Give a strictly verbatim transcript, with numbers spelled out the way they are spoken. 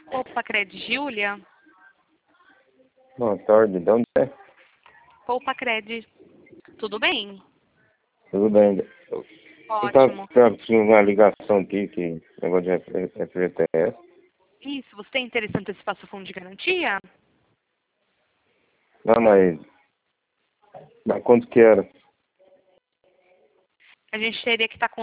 Opa, Cred, Júlia. Boa tarde, de onde é? Opa, Cred. Tudo bem? Tudo bem. Eu Ótimo. estava tinha uma ligação aqui, que negócio de F G T S. Isso, você tem interesse em antecipar seu fundo de garantia? Não, mas, mas quanto que era? A gente teria que estar